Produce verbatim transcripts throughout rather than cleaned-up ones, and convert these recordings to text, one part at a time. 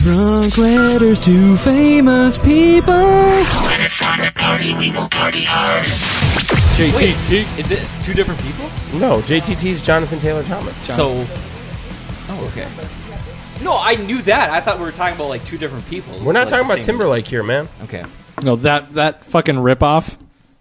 Drunk letters to famous people. When it's time to party, we will party hard. J T T. Is it two different people? No, J T T is Jonathan Taylor Thomas. So, oh, okay. No, I knew that. I thought we were talking about like two different people. We're not like talking the about same- Timberlake here, man. Okay. No, that that fucking ripoff.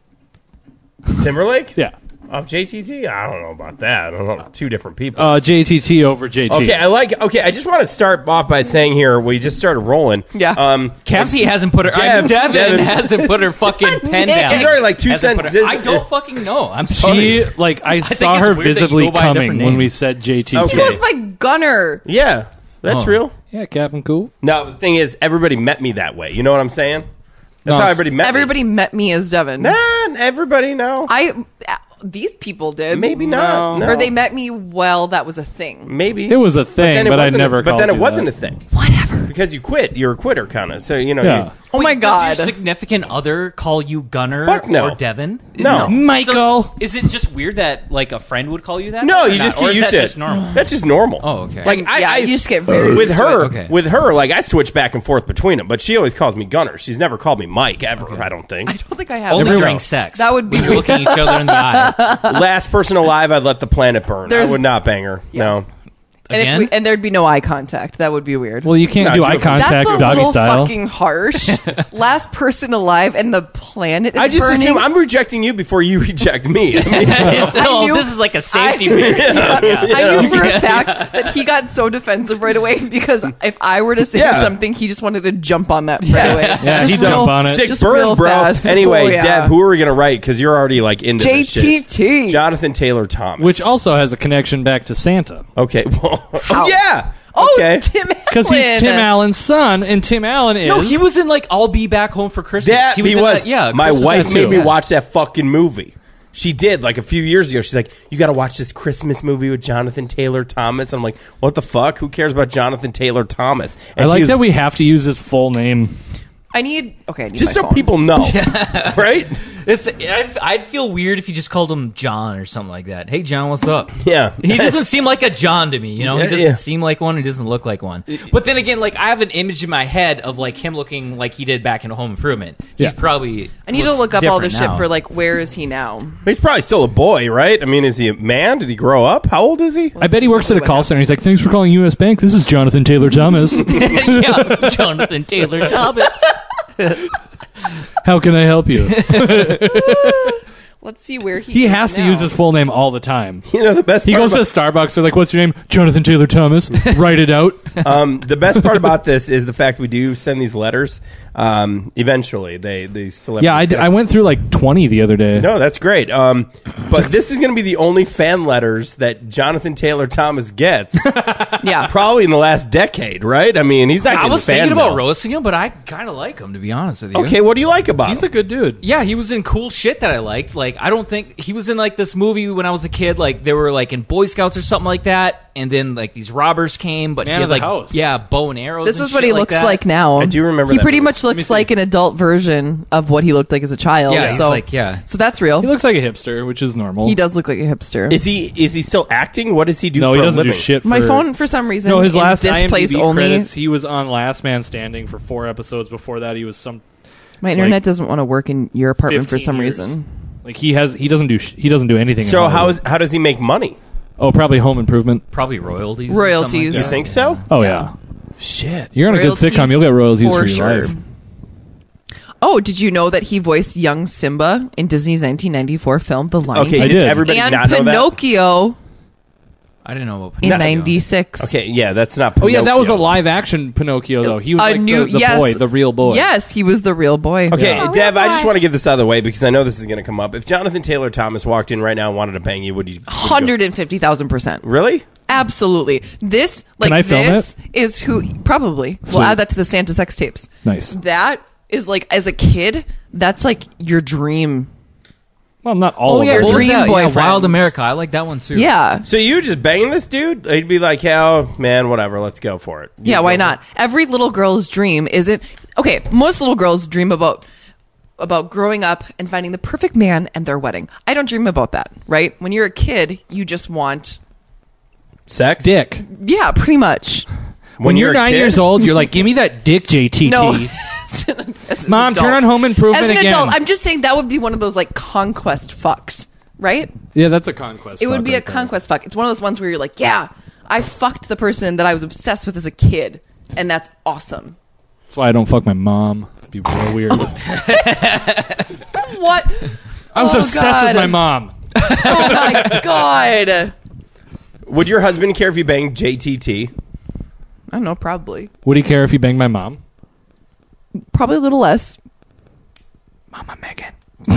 Timberlake? Yeah. Of J T T? I don't know about that. I don't know. Two different people. Uh, J T T over J T. Okay, I like. Okay, I just want to start off by saying here we just started rolling. Yeah. Um, Cassie hasn't put her. I mean, Dev- Devin, Devin. hasn't put her fucking pen down. She's already like two Hasn't put her- sentences. I don't fucking know. I'm sorry. She like I, think saw it's her weird that you visibly go by a different coming name. when we said J T T. Okay. He was my gunner. Yeah, that's Oh. real. Yeah, Captain Cool. No, the thing is, everybody met me that way. You know what I'm saying? That's No, how it's- everybody met Everybody met me as Devin. me. Nah, everybody, no. I uh, these people did. Maybe not. No. No. Or they met me while that was a thing. Maybe. It was a thing, then it but I wasn't a- never But called then it you wasn't that. a thing. Whatever. Because you quit. You're a quitter, kind of. So, you know. Yeah. You, Oh my Wait, god. Does your significant other call you Gunner Fuck no. or Devin? Is No. it- Michael. So, is it just weird that like a friend would call you that? no, Or you not? just Or get is used that to just it. normal? That's just normal. Oh, okay. Like, I, yeah, I you just get very with used to her, it. Okay. with her, like I switch back and forth between them, but she always calls me Gunner. She's never called me Mike ever. I don't think. I don't think I have. Only that. during sex. That would be when you're looking each other in the eye. Last person alive, I'd let the planet burn. There's- I would not bang her. No. And, if Again? we, and there'd be no eye contact. That would be weird. Well, you can't No, do do eye it from- contact That's a doggy little style. fucking harsh. Last person alive and the planet is I just burning. assume I'm rejecting you before you reject me. I mean, oh, knew- this is like a safety I- barrier. I knew for a fact that he got so defensive right away because if I were to say Yeah. something, he just wanted to jump on that right away. Yeah, just he'd jump on it. sick just burn, real bro. fast. Anyway, Oh, yeah. Dev, who are we gonna write? Because you're already like into J this T shit. T. Jonathan Taylor Thomas. Which also has a connection back to Santa. Okay. Well, oh, Ow. yeah. Oh, Okay. Tim Allen. Because he's Tim Allen's son, and Tim Allen is... No, he was in like I'll Be Back Home for Christmas. That he was. he in was. that- yeah, My Christmas wife that made too. me Yeah. watch that fucking movie. She did like a few years ago. She's like, "You got to watch this Christmas movie with Jonathan Taylor Thomas." I'm like, "What the fuck? Who cares about Jonathan Taylor Thomas?" I And she like was- that we have to use his full name. I need. Okay, I need just my so phone. people know, right? It's, I'd, I'd feel weird if you just called him John or something like that. Hey, John, what's up? Yeah. He doesn't seem like a John to me, you know? Yeah, He doesn't yeah. seem like one. He doesn't look like one. But then again, like, I have an image in my head of, like, him looking like he did back in Home Improvement. He's Yeah. probably I need to looks look up all this different shit now. for like where is he now? He's probably still a boy, right? I mean, is he a man? Did he grow up? How old is he? I bet he works at a call center. He's like, thanks for calling U S Bank. This is Jonathan Taylor Thomas. yeah, Jonathan Taylor Thomas. How can I help you? Let's see where he. He is has to now. use his full name all the time. You know, the best He part goes to about, Starbucks. They're like, what's your name? Jonathan Taylor Thomas. Write it out. um, the best part about this is the fact we do send these letters. Um, eventually, they these celebrities. Yeah, I, d- get- I went through like twenty the other day. No, that's great. Um, but this is going to be the only fan letters that Jonathan Taylor Thomas gets, Yeah. probably in the last decade, right? I mean, he's not. I getting was fan thinking about mail. roasting him, but I kind of like him, to be honest with you. Okay, what do you like about He's him? a good dude. Yeah, he was in cool shit that I liked. Like, I don't think he was in like this movie when I was a kid. Like, they were like in Boy Scouts or something like that, and then like these robbers came, but Man he of had the like House. yeah, bow and arrows. This and is what shit he like looks that. like now. I do remember He that pretty movie. much me looks see. like an adult version of what he looked like as a child. Yeah, he's so, like- yeah. So that's real. He looks like a hipster, which is normal. He does look like a hipster. Is he is he still acting? What does he do? No, for he a doesn't living? do shit. For, My phone, for some reason, No, his in last this I M D B place only. credits, he was on Last Man Standing for four episodes. Before that, he was some My internet like, doesn't want to work in your apartment for fifteen some years. reason. Like he has, he doesn't do, sh- he doesn't do anything. in So how Hollywood. is how does he make money? Oh, probably Home Improvement. Probably royalties. or something like Royalties. You that. think so? Oh yeah, Shit. you're on a good Royalties sitcom. You'll get royalties for for your sure. life. Oh, did you know that he voiced young Simba in Disney's nineteen ninety-four film The Lion Okay, King? I did did. everybody and not know that? Pinocchio I didn't know about in Pinocchio. ninety-six. Okay, yeah, that's not. Oh yeah, that was a Pinocchio. live action Pinocchio though. He was A like new- the, the yes. boy, the real boy. Yes, he was the real boy. Okay, Yeah. Dev, I just want to get this out of the way because I know this is going to come up. If Jonathan Taylor Thomas walked in right now and wanted to bang you, would you? would you go- one hundred fifty thousand percent. Really? Absolutely. This, like, I film this is who, probably. Sweet. We'll add that to the Santa sex tapes. Nice. That is, like, as a kid, that's, like, your dream. Well, not all Oh of yeah, them. what was dream that? Yeah, boyfriend. Wild America. I like that one too. Yeah. So you just banging this dude? He'd be like, "Yeah, oh, man, whatever, let's go for it." Yeah, You'd why go- not? Every little girl's dream isn't... Okay, most little girls dream about about growing up and finding the perfect man and their wedding. I don't dream about that, right? When you're a kid, you just want... Sex? Dick. Yeah, pretty much. When, you're, you're a nine kid? years old, you're like, give me that dick, J T T. No. As an Mom, turn adult. on Home Improvement As an again. adult, I'm just saying that would be one of those like conquest fucks, right? Yeah, that's a conquest. It would fuck be a right there. conquest fuck. It's one of those ones where you're like, yeah, I fucked the person that I was obsessed with as a kid, and that's awesome. That's why I don't fuck my mom. It'd be real weird. What? I was Oh, obsessed God. with my mom. Oh my god! Would your husband care if you banged J T T? I don't know. Probably, Would he care if he banged my mom? probably a little less. Mama Megan.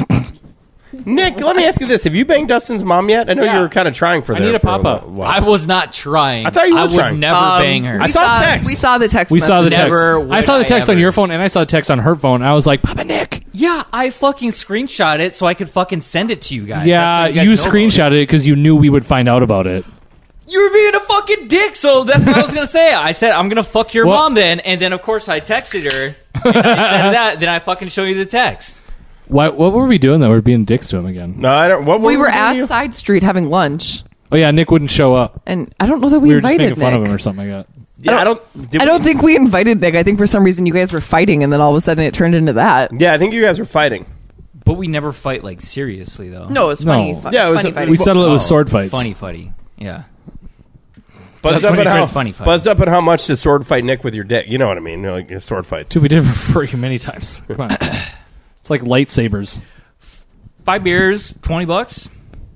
Nick, let me ask you this: have you banged Dustin's mom yet? I know Yeah. you were kind of trying for I that. need a for pop-up. while. I was not trying. I thought you were I would trying. never Um, bang her. I we saw text. We saw the text. We saw the message. text. Never I saw would the text I on ever. your phone, and I saw the text on her phone. I was like, Papa Nick. Yeah, I fucking screenshot it so I could fucking send it to you guys. Yeah, That's how you, guys know about screenshotted it because you knew we would find out about it. it. You were being a fucking dick, so that's what I was gonna say. I said I'm gonna fuck your Well- mom then, and then of course I texted her. And I said that, then I fucking show you the text. Why, what were we doing that we're being dicks to him again? No, I don't. What, what We were doing at you? Side Street having lunch, Oh, yeah, Nick wouldn't show up. and I don't know that we, We were just invited making fun Nick. of him or something like that. Yeah, I don't. Did I don't we- think we invited Nick. I think for some reason you guys were fighting, and then all of a sudden it turned into that. Yeah, I think you guys were fighting. But we never fight like seriously though. No, it was funny. No. fu- Yeah, it was funny a- fighting. We settled it with Oh, sword fights. Funny, funny. Yeah. Buzzed That's up when at he how turns funny fight. buzzed up at how much to sword fight Nick with your dick. You know what I mean? Like a sword fights. Dude, we did it for free many times. Come on. It's like lightsabers. Five beers, twenty bucks.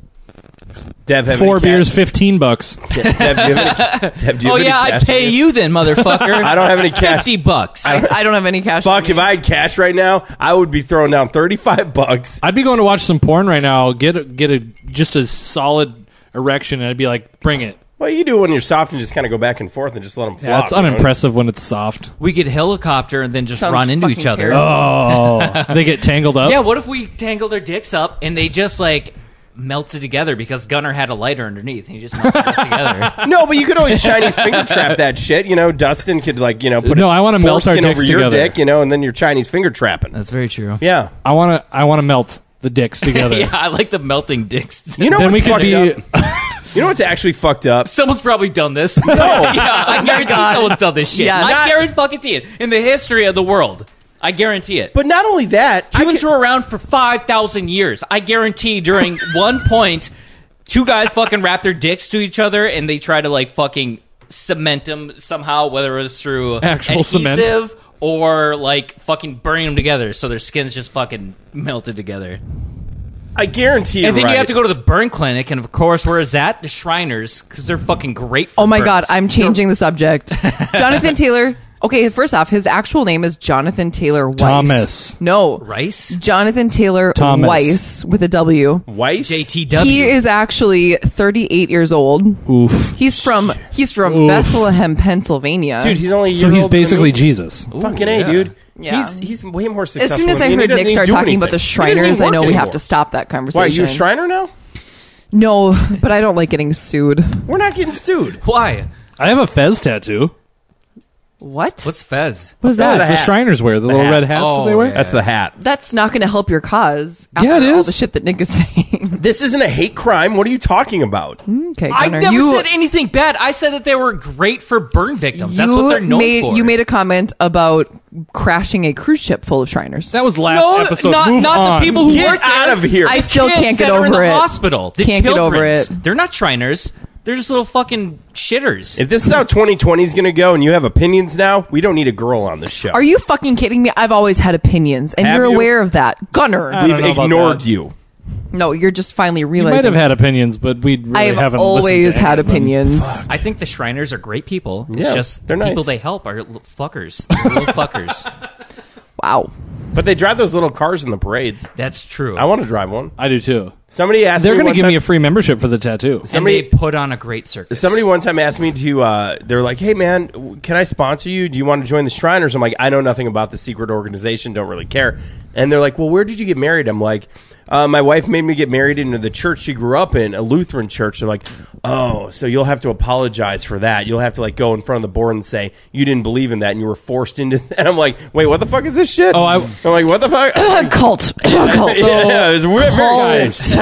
Dev, have Four any beers, cash? fifteen bucks. Dev, do you have any, Dev, do you Oh have any yeah, cash I'd pay in you then, motherfucker. I don't have any cash. Fifty bucks. I don't have any cash. Fuck, on if me. I had cash right now, I would be throwing down thirty-five bucks. I'd be going to watch some porn right now, get a, get a just a solid erection, and I'd be like, bring it. Well, you do it when you're soft and just kind of go back and forth and just let them flop. Yeah, it's you know? unimpressive when it's soft. We could helicopter and then just Sounds run into fucking each other. terrible. Oh, they get tangled up? Yeah, what if we tangled their dicks up and they just like melted together because Gunnar had a lighter underneath and he just melted us together. No, but you could always Chinese finger trap that shit. You know, Dustin could like you know put No, his I wanna melt our foreskin dicks over your together. dick, you know, and then you're Chinese finger trapping. That's very true. Yeah, I want to I want to melt the dicks together. Yeah, I like the melting dicks. you know Then we what's could fucked be up? You know what's actually fucked up? Someone's probably done this. No. yeah, I guarantee God. someone's done this shit. Yeah, I not- guarantee it. In the history of the world. I guarantee it. But not only that, I Humans can- were around for five thousand years. I guarantee during one point, two guys fucking wrap their dicks to each other and they try to like fucking cement them somehow, whether it was through Actual adhesive cement. or like fucking burning them together so their skins just fucking melted together. I guarantee you're And then right. you have to go to the burn clinic, and of course, where is that? The Shriners, because they're fucking great for Oh my burns. god, I'm changing the subject. Jonathan Taylor. Okay, first off, his actual name is Jonathan Taylor Weiss. Thomas. No. Rice? Jonathan Taylor Thomas. Weiss with a W. Weiss? J T W. He is actually thirty-eight years old. Oof. He's from he's from Oof. Bethlehem, Pennsylvania. Dude, he's only a So year he's older than basically me. Jesus. Fucking A, yeah. dude. Yeah. He's he's way more as successful. soon as I than me, and he heard doesn't Nick even start do talking about the anything. He doesn't Shriners, even I know work we have anymore. to stop that Why, conversation. you a Shriner now? No, but I don't like getting sued. We're not getting sued. Why? I have a Fez tattoo. What? What's Fez? What is That's that? the hat. Shriners wear, the, little hat. red hats Oh, that they wear. yeah. That's the hat. That's not going to help your cause. After Yeah, it All is. the shit that Nick is saying. This isn't a hate crime. What are you talking about? Okay, I Gunnar, never you, said anything bad. I said that they were great for burn victims. That's you what they're known made, for. You made a comment about crashing a cruise ship full of Shriners. That was last no, episode. not, Move not on. the people who Get work out there. of here. I The still kids can't get that are in over the it. hospital. The Can't get over children's. it. They're not Shriners. They're just little fucking shitters. If this is how twenty twenty is going to go and you have opinions now, we don't need a girl on this show. Are you fucking kidding me? I've always had opinions, and Have you're you? aware of that. Gunnar. I don't We've know about ignored that. you. no, you're just finally You realizing. might have had opinions, but we really I have haven't always listened to had any of them. opinions. I think the Shriners are great people. It's Yeah, just they're the people nice. they help are little fuckers. They're little fuckers. Wow. But they drive those little cars in the parades. That's true. I want to drive one. I do too. Somebody asked They're me going to one give time, me a free membership for the tattoo. and somebody- they put on a great circus. Somebody one time asked me to, uh, they're like, hey, man, can I sponsor you? Do you want to join the Shriners? I'm like, I know nothing about the secret organization, don't really care. And they're like, well, where did you get married? I'm like, uh, my wife made me get married into the church she grew up in, a Lutheran church. They're like, oh, so you'll have to apologize for that. You'll have to like go in front of the board and say you didn't believe in that and you were forced into that. I'm like, wait, what the fuck is this shit? Oh, I- I'm like, what the fuck? Cult. Cult. yeah, it was weird. Very Cult. nice.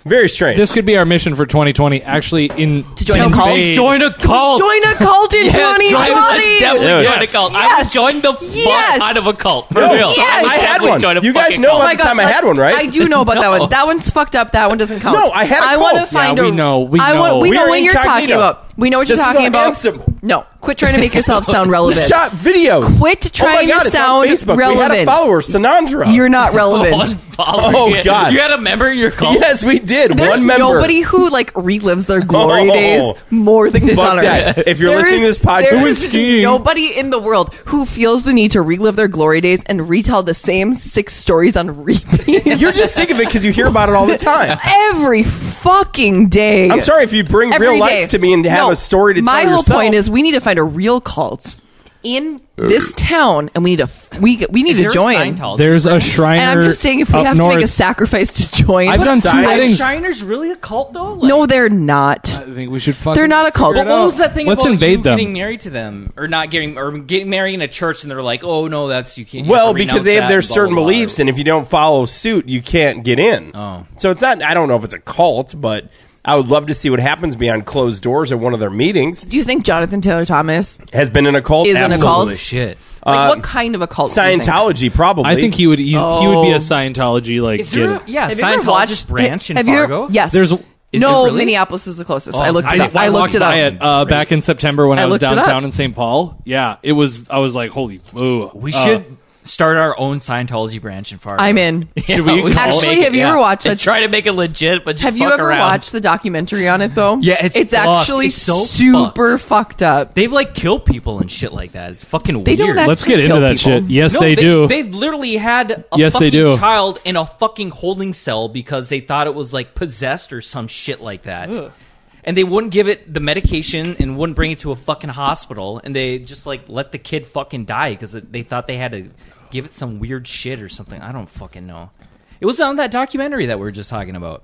Very strange. This could be our mission for twenty twenty. Actually, in To join a invade- cult? Join a cult. Join a cult in Yes, twenty join- twenty. definitely Yes. join a cult. I Yes. would join the Yes. fuck out of a cult. For No, real. Yes. I had definitely one. join a You guys fucking know cult. about the time I had one, right? I do know about that No. one. That one's fucked up. That one doesn't count. No, I had a I want to cult. find Yeah, a. we know. We I want. know. We We know are what you're talking incognito. about. We know what This you're is talking our about. hand symbol. No, quit trying to make yourself sound relevant. Shot videos. Quit trying oh my God, to it's on sound Facebook. We had a relevant. follower, Sanandra. You're not One relevant. follower. Oh, You- God. You had a member in your cult? Yes, we did. There's one member. nobody who like relives their glory Oh. days more than Fuck Connor. that. If you're There listening is- to this podcast- there Who is is skiing? nobody in the world who feels the need to relive their glory days and retell the same six stories on repeat. You're just sick of it because you hear about it all the time. Every fucking day. I'm sorry if you bring Every real life day. to me and have No, a story to my tell whole yourself. point is we need to find a real cult in this town, and we need to we we need Is to there a join. Scientology? There's a Shriner. And I'm just saying, if we up have north, to make a sacrifice to join, I've done two Science- weddings. Shriners really a cult though? Like, no, they're not. I think we should fucking. They're not a cult. figure it What out. was that thing Let's about invade you them. getting married to them, or not getting, or getting married in a church, and they're like, "Oh no, that's you can't." you Well, have to because renounce they have that," their and blah, certain blah, blah. beliefs, and if you don't follow suit, you can't get in. Oh. So it's not, I don't know if it's a cult, but I would love to see what happens behind closed doors at one of their meetings. Do you think Jonathan Taylor Thomas Has been in a cult? Is in a Absolutely. cult? Holy shit! like Um, what kind of a cult? do you think? Scientology, probably. I think he would. He's, He would be Oh. a Scientology like. Is there, a, get- yeah, Have you ever Scientologist watched branch in have you ever- Fargo? yes. There's. Is no, there really? Minneapolis is the closest. Oh, I looked I- it up. I, I, looked walked it up. by it uh, back in September when I, I was looked it downtown up. in Saint Paul. Yeah, it was. I was like, holy. Ooh. We Uh, should start our own Scientology branch in Fargo. I'm in. Should we call Actually, make have it- you ever watched and that? try to make it legit, but just Have you fuck ever around. watched the documentary on it though? Yeah, it's it's fucked. actually It's so super fucked up. They like kill people and shit like that. It's fucking They don't weird. act- Let's get into kill that people. shit. Yes, No, they, do. They've literally had a Yes, they fucking do. child in a fucking holding cell because they thought it was like possessed or some shit like that. And they wouldn't give it the medication and wouldn't bring it to a fucking hospital. And they just like let the kid fucking die because they thought they had to give it some weird shit or something. I don't fucking know. It was on that documentary that we were just talking about.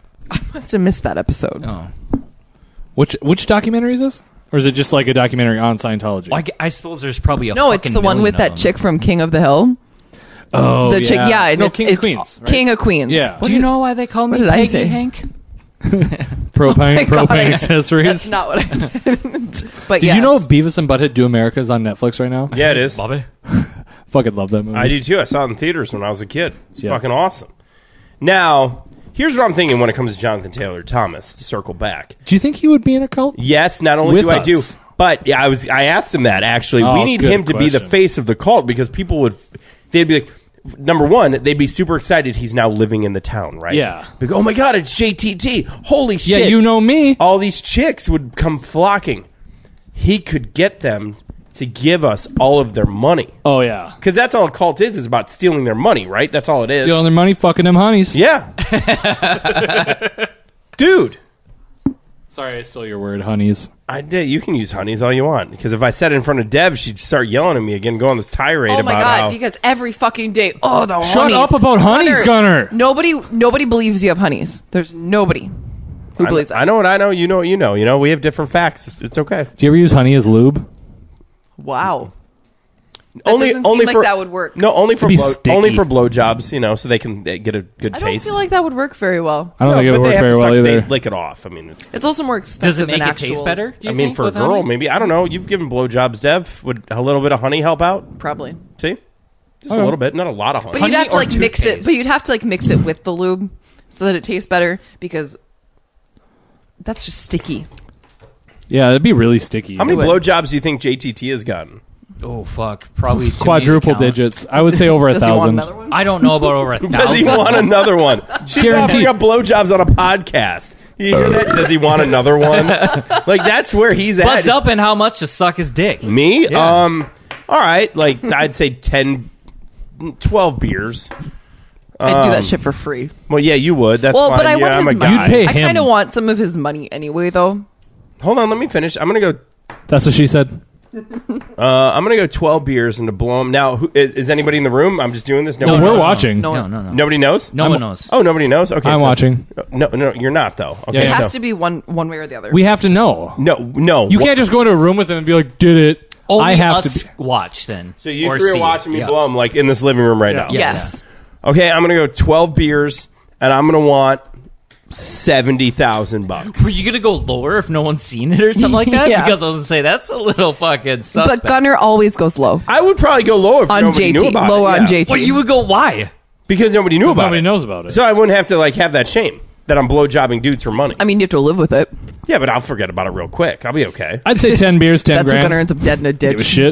I must have missed that episode. Oh, which which documentary is this? Or is it just like a documentary on Scientology? well, I, gu- I suppose there's probably a No, it's fucking the one million with of that them. chick from King of the Hill. oh, The chick, yeah, and no, it's, King of it's Queens. Right? King of Queens. Yeah. What Do you did- know why they call me what did I Peggy say? Hank? propane Oh my God, propane I- accessories. That's not what I meant. But Did yes. you know Beavis and Butthead Do America's on Netflix right now? Yeah, it is. Bobby? Fucking love that movie. I do too. I saw it in theaters when I was a kid. It's Yeah. fucking awesome. Now, here's what I'm thinking when it comes to Jonathan Taylor Thomas, to circle back. Do you think he would be in a cult? Yes, not only With do I do, us. but yeah, I was I asked him that actually. Oh, we need good him to be the question. face of the cult because people would they'd be like number one, they'd be super excited he's now living in the town, right? Yeah. Like, oh my god, it's J T T. Holy Yeah, shit. you know me. All these chicks would come flocking. He could get them to give us all of their money. Oh yeah, Because that's all a cult is, is about stealing their money, right? That's all it is. stealing their money, fucking them honeys. Yeah. Dude. Sorry, I stole your word, honeys. I did. You can use honeys all you want. Because if I said it in front of Dev, she'd start yelling at me again, go on this tirade Oh about my god! how... Because every fucking day, oh the Shut honeys. up about honeys, Gunner. Nobody, nobody believes you have honeys. There's nobody who I, believes that. I know what I know. You know what you know. You know, we have different facts. It's, it's okay. Do you ever use honey as lube? Wow. That only doesn't only seem like for, that would work. No, only for It'd be blow, sticky. only for blowjobs, you know, so they can they get a good I don't taste. feel like that would work very well. I don't No, think it but would they work have very to well suck- either. They lick it off. I mean, it's, It's also more expensive Does it make than it actual, taste better? Do you I mean, think, for a with girl, honey? maybe I don't know. You've given blowjobs, Dev. Would a little bit of honey help out? Probably. See, just Okay. a little bit, not a lot of honey. But Honey you'd have to or like mix it. toothpaste? But you'd have to like mix it with the lube so that it tastes better because that's just sticky. Yeah, it'd be really sticky. How many would. blowjobs do you think J T T has gotten? Oh fuck, probably too many to Quadruple count. digits. I would say over a Does he want thousand. another one? I don't know about over a thousand. Does he want another one? She's Guaranteed. offering up blowjobs on a podcast. You hear that? Does he want another one? Like that's where he's at. Bust up in how much to suck his dick. Me? Yeah. Um, all right. Like I'd say ten, twelve beers. I'd do that shit for free. Well, yeah, you would. That's Well, fine. but I yeah, want I'm his a money. guy. You'd pay I kind of him. want some of his money anyway, though. Hold on, let me finish. I'm gonna go. That's what she said. Uh, I'm gonna go twelve beers and to blow them. Now, who, is, is anybody in the room? I'm just doing this. No, Nobody we're knows? watching. No, No, no, no. Nobody knows. No I'm- one knows. Oh, nobody knows. Okay, I'm so- watching. No, no, you're not though. Okay, Yeah, It yeah. has so- to be one one way or the other. We have to know. no, no. You Wha- can't just go into a room with them and be like, "Did it?" Only I have us to. Be- watch then. So you Or three are see. watching me Yeah. blow them like in this living room right Yeah. now. Yeah. yes. Okay, I'm gonna go twelve beers, and I'm gonna want seventy thousand bucks. Were you gonna go lower if no one's seen it or something like that? Yeah. Because I was gonna say that's a little fucking suspect. But Gunner always goes low I would probably go low if on nobody J T. knew about Low it. on yeah. J T. Well, you would go why? Because nobody knew about Nobody it. knows about it. So I wouldn't have to like have that shame that I'm blowjobbing dudes for money. I mean, you have to live with it. Yeah, but I'll forget about it real quick. I'll be okay. I'd say ten beers, ten That's when grand. Gunner ends up dead in a Give a ditch. shit.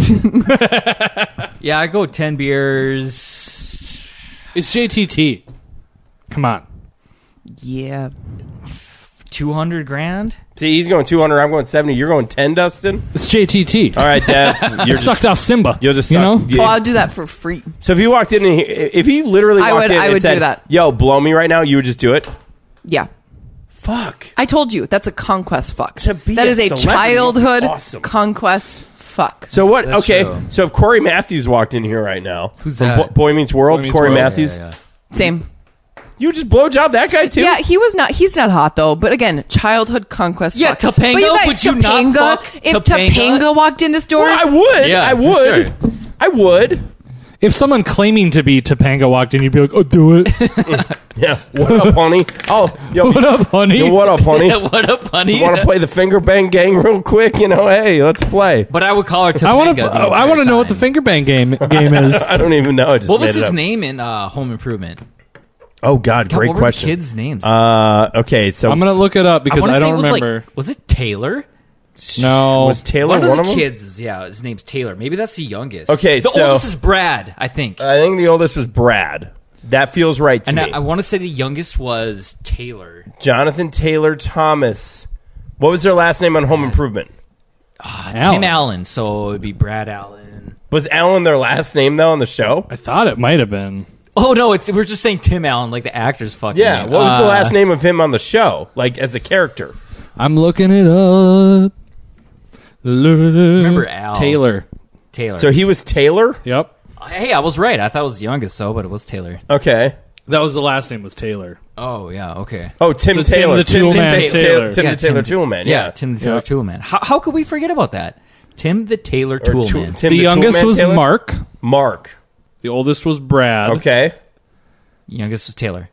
Yeah, I go ten beers. It's J T T. Come on. Yeah. Two hundred grand. See, he's going two hundred. I'm going seventy. You're going ten, Dustin. It's J T T. All right, Dev. You're I just, sucked off Simba. You'll just you suck. know. Yeah. Oh, I'll do that for free. So if you walked in, and he, if he literally I walked would- in I and would said, do that. "Yo, blow me right now," you would just do it. Yeah. Fuck. I told you, that's a conquest fuck. To be that a is a celebrity childhood is awesome. conquest fuck. So what? That's okay. true. So if Corey Matthews walked in here right now, Who's from that? Bo- Boy Meets World, Boy Meets Corey World. Matthews, Yeah, yeah, Same. you would just blowjob that guy too. Yeah, he was not. He's not hot though. But again, childhood conquest. Yeah, fuck. Topanga, But you guys, would you not Topanga, fuck if Topanga? Topanga walked in this door, Well, I would. Yeah, I for would. sure. I would. If someone claiming to be Topanga walked in, you'd be like, "Oh, do it." Yeah. What up, honey? Oh, yo, What up, honey? yo, what up, honey? yeah. What up, honey? Want to play the finger bang gang real quick? You know, hey, let's play. But I would call her Topanga. I want the to. I entire want to know what the time. finger bang game game is. I don't even know. I just What was made it his up. name in uh, Home Improvement? Oh God, God, great what question. Were the kids' names? Uh, okay, so I'm gonna look it up because wanna I, say don't it was remember. Like, was it Taylor? no, was Taylor one, one, of the them? kids is yeah. His name's Taylor. Maybe that's the youngest. Okay, the so- oldest is Brad, I think. I think the oldest was Brad. That feels right to and me. I, I want to say the youngest was Taylor. Jonathan Taylor Thomas. What was their last name on Home Improvement? Alan. Tim Allen. So it would be Brad Allen. Was Alan their last name though on the show? I thought it might have been. Oh no, it's we're just saying Tim Allen, like the actor's fucking Yeah. name. What was the Uh, last name of him on the show? Like as a character? I'm looking it up. Remember Al. Taylor? Taylor. So he was Taylor. Yep. Hey, I was right. I thought it was the youngest, so but it was Taylor. Okay. That was the last name was Taylor. Oh yeah, okay. Oh, Tim So Tim Taylor. the Tool Man Tim, Taylor. Tim Yeah, the Taylor Tim- Toolman. Yeah, Yeah. Tim the Taylor Yeah. Toolman. How, how could we forget about that? Tim the Taylor Or Toolman. Tool- Tim The youngest Toolman was Taylor? Mark. Mark. The oldest was Brad. Okay. Youngest was Taylor.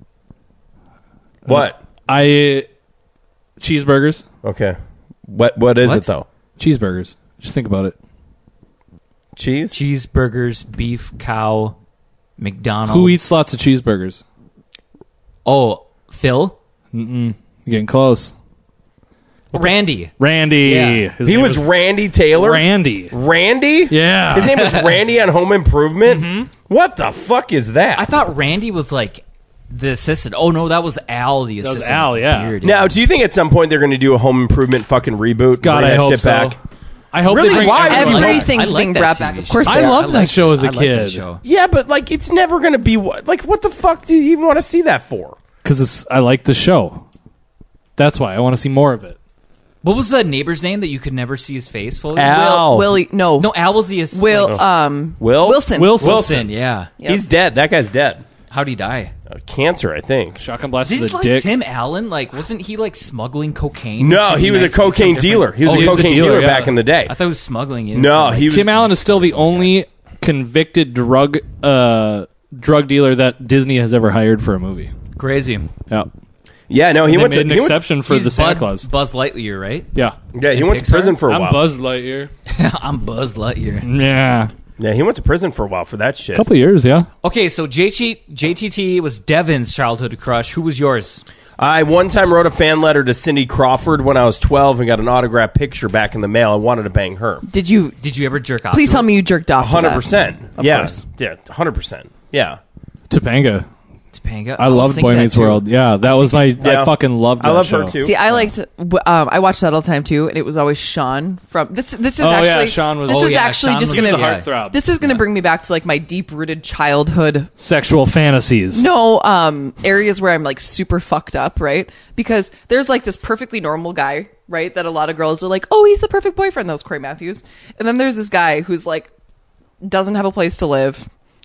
What? I cheeseburgers. Okay. What? What is What? it though? Cheeseburgers. Just think about it. Cheese. Cheeseburgers, beef, cow, McDonald's. Who eats lots of cheeseburgers? Oh, Phil, You're getting close. Randy. Randy. Yeah. His He name was Randy Taylor. Randy. Randy. Yeah. His name was Randy on Home Improvement. What the fuck is that? I thought Randy was like the assistant. Oh no, that was Al, the was assistant. Al, with the yeah. beard. Now, do you think at some point they're going to do a Home Improvement fucking reboot? God, bring I that hope shit so. back? I hope Really? they bring Why? everyone back. Everything's I like being that brought T V back. Of show. course, I they are. love that show as a I like kid. that show. Yeah, but like it's never going to be what- like what the fuck do you even want to see that for? Because I like the show. That's why I want to see more of it. What was the neighbor's name that you could never see his face fully? Al. Will, Willie, no, No, Al was the ass- Will, like, um, Will Wilson. Wilson. Wilson. Yeah. Yep. He's dead. That guy's dead. How'd he die? Uh, cancer, I think. Shotgun blast to Didn't the like dick. Tim Allen like wasn't he like smuggling cocaine? No, to the he was a United States or cocaine different- dealer. He was Oh, a cocaine dealer, dealer yeah. back in the day. I thought he was smuggling it. No, Like, he was. Tim Allen is still the only convicted drug uh, drug dealer that Disney has ever hired for a movie. crazy. Yeah. Yeah, no, he They went made to an he went to- exception for He's the Santa Bud- Claus. Buzz Lightyear, right? Yeah. Yeah, he went to Pixar? prison for a I'm while. Buzz Lightyear. I'm Buzz Lightyear. Yeah. Yeah, he went to prison for a while for that shit. Couple years, yeah. Okay, so J T J T T was Devin's childhood crush. Who was yours? I one time wrote a fan letter to Cindy Crawford when I was twelve and got an autographed picture back in the mail. I wanted to bang her. Did you? Did you ever jerk off? Please to tell her? me you jerked off. to Hundred that. percent. Of Yeah, course. yeah, hundred percent. Yeah, Topanga. Topanga. I I'll loved sing Boy that Meets too. World. Yeah, that was my. Yeah. I fucking loved that I love show. her too. See, I liked. w- Um, I watched that all the time too, and it was always Sean from this. This is Oh, yeah, actually. Sean was- This Oh, is yeah, actually Sean just was gonna. the heartthrob. This is gonna bring me back to like my deep rooted childhood. Sexual fantasies. No, um, areas where I'm like super fucked up, right? Because there's like this perfectly normal guy, right? That a lot of girls are like, oh, he's the perfect boyfriend. That was Corey Matthews, and then there's this guy who's like doesn't have a place to live.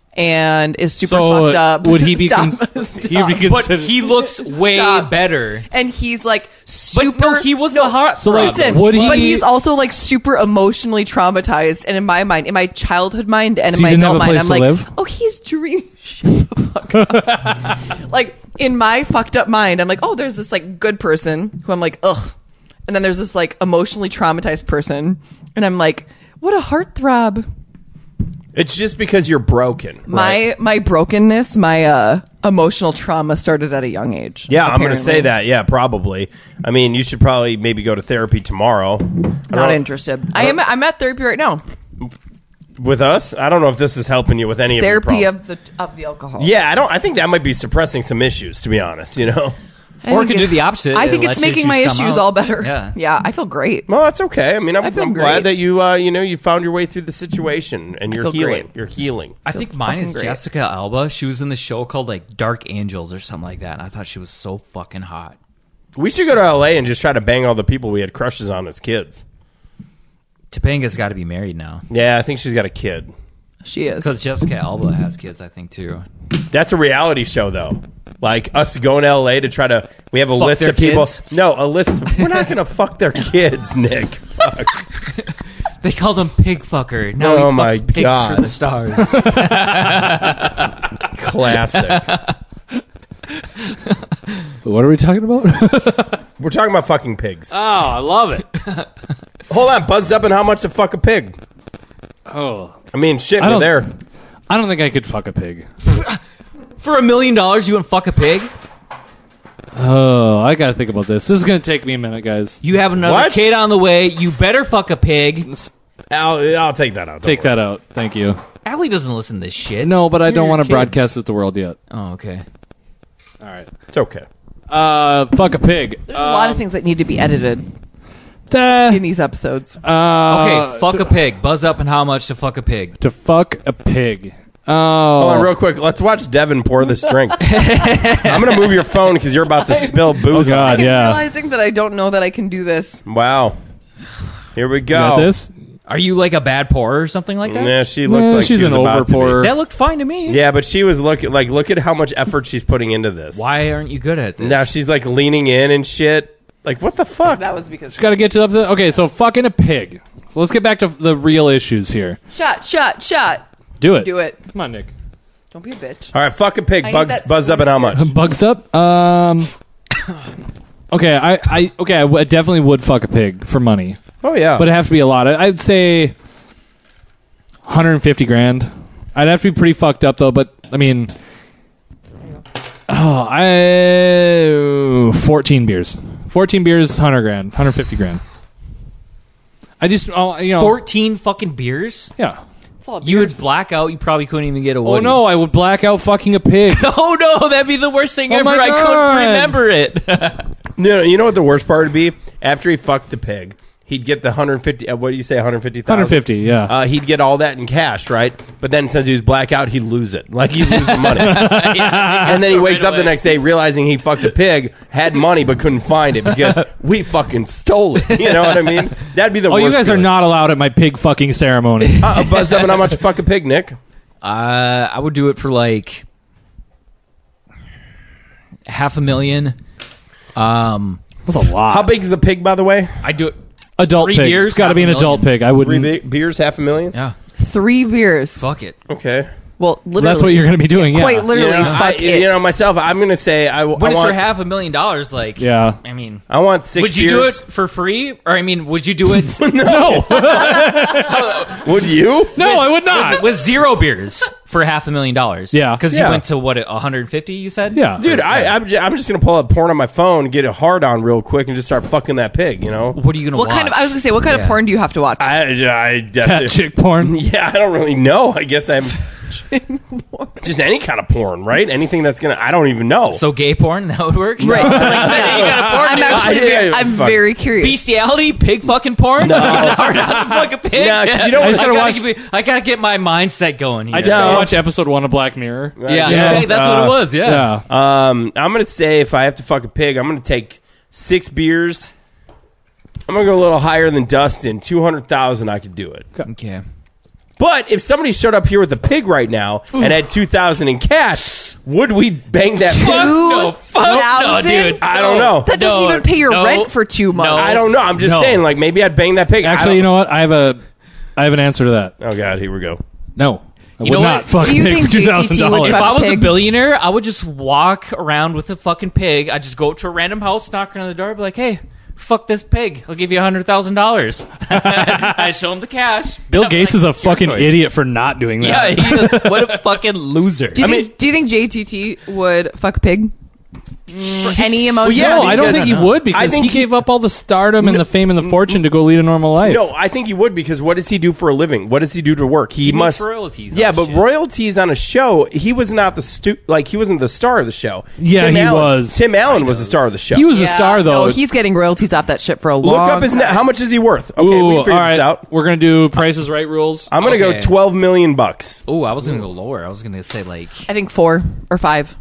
And is super So fucked up. would he be? Stop. Cons- Stop. he'd be But considered. he looks way Stop. better. and he's like super. But no, he was the heart. So, like, Listen, would he- but he's also like super emotionally traumatized. And in my mind, in my childhood mind, and So in my you didn't adult have a mind, place I'm to like, live? oh, he's dreaming. Shut the fuck up. Like in my fucked up mind, I'm like, oh, there's this like good person who I'm like, ugh. And then there's this like emotionally traumatized person. And I'm like, what a heartthrob. It's just because you're broken. Right? My my brokenness, my uh, emotional trauma started at a young age. Yeah, I'm going to apparently. say that. Yeah, probably. I mean, you should probably maybe go to therapy tomorrow. I don't Not know- interested. I am. I'm at therapy right now. With us? I don't know if this is helping you with any Therapy of your of the of the alcohol. Yeah, I don't. I think that might be suppressing some issues, to be honest. You know. I Or it think could do the opposite. I It think lets it's making my issues come issues out. all better. Yeah. yeah. I feel great. Well, that's okay. I mean, I'm, I feel I'm great. glad that you, uh, you know, you found your way through the situation and you're feel healing. great. You're healing. I think mine fucking is great. Jessica Alba. She was in the show called like Dark Angels or something like that, and I thought she was so fucking hot. We should go to L A and just try to bang all the people we had crushes on as kids. Topanga's got to be married now Yeah, I think she's got a kid. She is. because Jessica Alba has kids, I think too. That's a reality show, though. Like us going to L A to try to. We have a Fuck list their of people. kids? No, a list. Of, we're not going to fuck their kids, Nick. Fuck. They called him Pig Fucker. Now Oh he my fucks pigs God. for the stars. Classic. What are we talking about? We're talking about fucking pigs. Oh, I love it. Hold on, buzzed up and how much to fuck a pig? Oh, I mean, shit, I we're don't- there. I don't think I could fuck a pig. For a million dollars, you wouldn't fuck a pig? Oh, I gotta think about this. This is gonna take me a minute, guys. You have another What? kid on the way. You better fuck a pig. I'll, I'll take that out. don't Take worry. that out. Thank you. Allie doesn't listen to this shit. No, but I don't You're want to kids. broadcast it to the world yet. Oh, okay. All right. It's okay. Uh, fuck a pig. There's a lot of things that need to be edited Uh, in these episodes. uh, Okay, fuck a pig. Buzz up and how much to fuck a pig. to fuck a pig. Oh, Hold on, real quick. Let's watch Devin pour this drink. I'm going to move your phone because you're about to spill booze. oh God, I'm yeah. realizing that I don't know that I can do this. Wow. Here we go. Got this? Are you like a bad pourer or something like that? Yeah, she looked Nah, like she's she was an about to be. overpourer. That looked fine to me. Yeah, but she was looking like, look at how much effort she's putting into this. Why aren't you good at this? Now she's like leaning in and shit. Like, what the fuck? That was because Just gotta get to the. Okay, so fucking a pig. So let's get back to the real issues here. shot, shot, shot. Do it. Do it. Come on, Nick. Don't be a bitch. All right, fuck a pig. I need Bugs, that buzz up spoon. and how much? Bugs up. Um. Okay, I, I okay, I w- definitely would fuck a pig for money, Oh, yeah. but it'd have to be a lot. I- I'd say one hundred fifty grand. I'd have to be pretty fucked up though. But I mean, oh, I fourteen beers, fourteen beers, hundred grand, one hundred fifty grand. I just, oh, you know, fourteen fucking beers? yeah. It's all You would beers. black out. You probably couldn't even get a Oh woody. no, I would black out fucking a pig. Oh no, that'd be the worst thing Oh ever. my I God. couldn't remember it. No, you know what the worst part would be? After he fucked the pig, he'd get the one hundred fifty. Uh, what do you say? one hundred fifty thousand. one hundred fifty, yeah. Uh, he'd get all that in cash, right? But then since he was blackout, he'd lose it. Like he'd lose the money. And then he wakes up the next day realizing he fucked a pig, had money but couldn't find it because we fucking stole it. You know what I mean? That'd be the Oh, worst. you guys are feeling. not allowed at my pig fucking ceremony. Uh, buzz up and how much to fuck a pig, Nick? Uh, I would do it for like half a million. Um, That's a lot. How big is the pig, by the way? I do it. adult Three pig. beers, It's got to half be a an adult million. pig. I Three wouldn't. be- beers, half a million? Yeah, Three beers. fuck it. Okay. Well, literally. That's what you're going to be doing. Yeah. Quite literally, You know, fuck I, it. you know, myself, I'm going to say I, w- When I it's want, for half a million dollars, like, Yeah. I mean, I want six would you beers. do it for free? Or I mean, would you do it No, Would you? no, I would not. with zero beers for half a million dollars? Yeah. because Yeah. you went to what one hundred fifty. You said, Yeah. Dude, I, I'm, just, I'm just going to pull up porn on my phone, get a hard on real quick, and just start fucking that pig, you know? What are you gonna? What watch? kind of? I was gonna say, what kind Yeah. of porn do you have to watch? I, I, that's Fat it. chick porn. Yeah, I don't really know. I guess I'm just any kind of porn, right? Anything that's gonna. I don't even know. So gay porn that would work. Right. So like, Yeah, you got a porn I'm dude. actually, I- very, yeah, I'm fuck. very curious. Bestiality, pig fucking porn. No, hard on to fuck a pig. Yeah, 'cause you know I, what- I gotta gotta get, I gotta get my mindset going here. I just No. gotta watch episode one of Black Mirror. yeah, Yes, exactly. That's what uh, it was. Yeah. Yeah. Um, I'm gonna say if I have to fuck a pig, I'm gonna take six beers. I'm gonna go a little higher than Dustin. Two hundred thousand, I could do it. Okay. But if somebody showed up here with a pig right now and had two thousand in cash, would we bang that pig? no, fuck no, thousand? dude. I don't know. That doesn't No, even pay your no, rent for two months. no. I don't know. I'm just No. saying, like maybe I'd bang that pig. I Actually, don't- you know what? I have a, I have an answer to that. Oh God, here we go. No. I You would know not what? fuck Do you pig think for two thousand J T T would dollars. If fuck I was a pig? billionaire, I would just walk around with a fucking pig. I'd just go up to a random house, knock on the door, be like, hey, fuck this pig. I'll give you one hundred thousand dollars. I show him the cash. Bill I'm Gates like, is a "Your fucking choice." idiot for not doing Yeah, that. he is. What a fucking loser. Do you, I think, mean- do you think J T T would fuck pig? For any amount of yeah, No, money? I don't because- think he would because I think he he- gave up all the stardom and the fame and the fortune to go lead a normal life. No, I think he would because what does he do for a living? What does he do to work? He, makes must royalties Yeah, on but shit. royalties on a show. He was not the stu- like he wasn't the star of the show. Yeah, Tim he Allen, was. Tim Allen was the star of the show. He was Yeah, a star though. No, he's getting royalties off that shit for a long Look up his time. net. How much is he worth? Okay, Ooh, we can figure all right. this out. We're gonna do Price is Right rules. I'm gonna Okay. go twelve million bucks. Oh, I was going to go lower. I was going to say, like, I think four or five.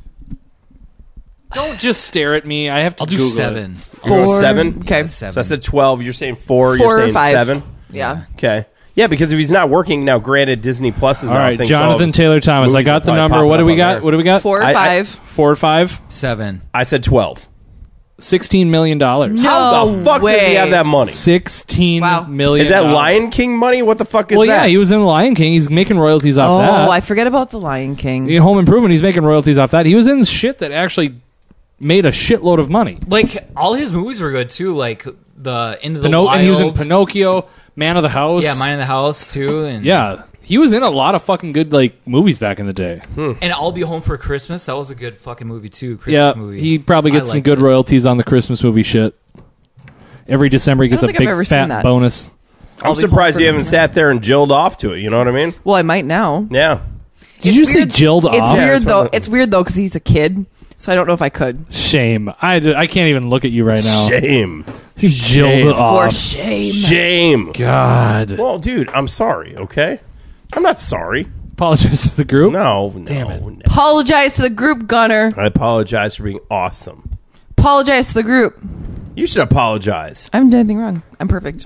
Don't just stare at me. I have to I'll do Google seven. it. You're going Four. seven? Okay. Yeah, seven. So I said twelve. You're saying four. Four you're or saying five. seven. Yeah. Okay. Yeah, because if he's not working now, granted, Disney Plus is All now. right, thinks all of Jonathan his Taylor Thomas. I movies got are the probably number. popping What do up we on got? there. What do we got? Four or I- I- five. Four or five? Seven. I said twelve. Sixteen million dollars. How No the fuck does way. he have that money? Sixteen Wow. million. Is that dollars. Lion King money? What the fuck is Well, that? yeah, he was in Lion King. He's making royalties off Oh, that. I forget about the Lion King. In Home Improvement, he's making royalties off that. He was in shit that actually made a shitload of money. Like, all his movies were good, too. Like, the Into the Pino- Wild. and he was in Pinocchio, Man of the House. Yeah, Mine in the House, too. And Yeah, he was in a lot of fucking good like movies back in the day. And I'll Be Home for Christmas. That was a good fucking movie, too. Christmas Yeah, movie. he probably I gets some liked good it. royalties on the Christmas movie shit. Every December, he gets a don't think big I've ever seen fat that. bonus. I'm I'll be surprised home you for haven't Christmas. sat there and jilled off to it. You know what I mean? Well, I might now. Yeah. Did It's you say weird- jilled It's off? Yeah, weird that's though. what I- It's weird though because he's a kid, so I don't know if I could. Shame. I, d- I can't even look at you right now. Shame. You jilled Shame. For off. shame. Shame. God. Well, dude, I'm sorry. Okay, I'm not sorry. Apologize to the group. No, no, Damn it. no. Apologize to the group, Gunner. I apologize for being awesome. Apologize to the group. You should apologize. I haven't done anything wrong. I'm perfect.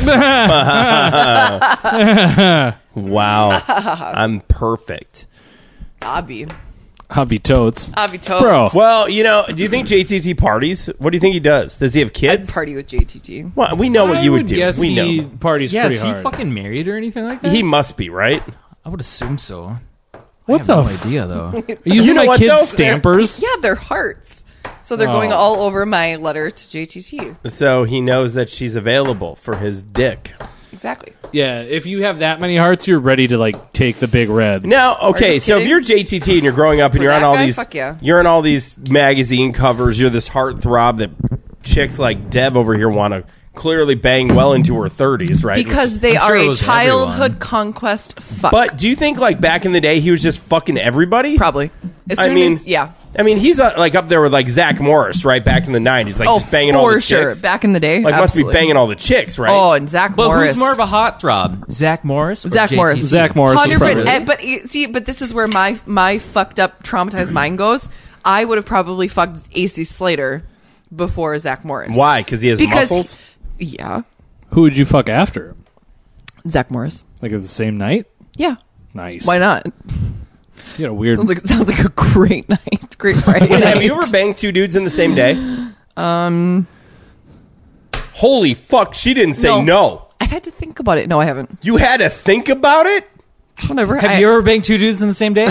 Wow, I'm perfect. Avi. Javi Totes. Avi Totes. Bro. Well, you know, do you think J T T parties? What do you think he does? Does he have I'd kids? party with J T T. Well, we know what I you would do. Guess We he know parties Yeah, pretty is he hard. fucking married or anything like that? he must be right. I would assume so. what I the have no f- idea, though. Are you using You know my what, kids' though? stampers? Yeah, they're hearts. So they're Oh. going all over my letter to J T T. So he knows that she's available for his dick. Exactly. Yeah, if you have that many hearts, you're ready to like take the big red. Now, okay, you so if kidding? you're J T T and you're growing up and For you're on that all guy? these, Fuck yeah. you're on all these magazine covers, you're this heartthrob that chicks like Dev over here want to clearly bang well into her thirties, right? Because they I'm are sure it a was childhood everyone. conquest fuck. But do you think like back in the day he was just fucking everybody? probably. As I soon mean, as, yeah. I mean, he's uh, like up there with like Zach Morris, right? Back in the nineties, like Oh, just banging for all the sure. chicks. Back in the day. like absolutely. must be banging all the chicks, right? Oh, and Zach But Morris. who's more of a hot throb? Zach Morris or Zach J T T? Morris. Zach Morris was Hundred probably. percent. But eh, see, but this is where my my fucked up, traumatized mind goes. I would have probably fucked A C Slater before Zach Morris. Why? Because he has Because muscles. yeah, Who would you fuck after him? Zach Morris. Like at the same night? Yeah, Nice. why not? You got a weird. Sounds like sounds like a great night, great Friday night. Have you ever banged two dudes in the same day? Um. Holy fuck! She didn't say No. no. I had to think about it. No, I haven't. You had to think about it. Whatever. Have I, you ever banged two dudes in the same day? No.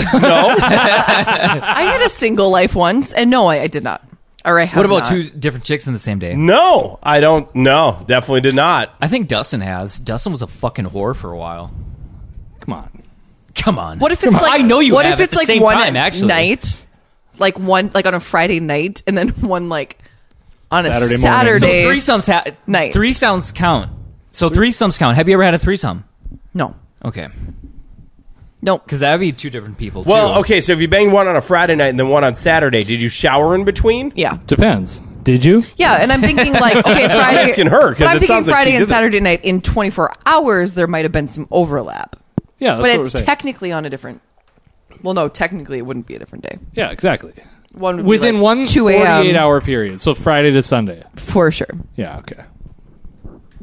I had a single life once, and no, I, I did not. Or I have What about not. two different chicks in the same day? No, I don't. No, definitely did not. I think Dustin has. Dustin was a fucking whore for a while. Come on. Come on. What if it's like? I know you What have if at it's the like same one time, actually. night, like one like on a Friday night, and then one like on a Saturday Saturday, morning. So threesomes ha- Night. Threesomes count. So threesomes count. Have you ever had a threesome? No, Okay. no. Because that would be two different people, too. Well, okay. So if you banged one on a Friday night and then one on Saturday, did you shower in between? Yeah, Depends. Did you? yeah. And I'm thinking like, okay, Friday. asking her, 'cause but I'm it thinking sounds like she Friday did and this. Saturday night in twenty-four hours, there might have been some overlap, Yeah, that's but what we're it's saying. technically on a different. Well, no, technically it wouldn't be a different day. yeah, exactly. One would be, Within like, one two a.m. forty-eight hour period. So Friday to Sunday. for sure. Yeah, okay.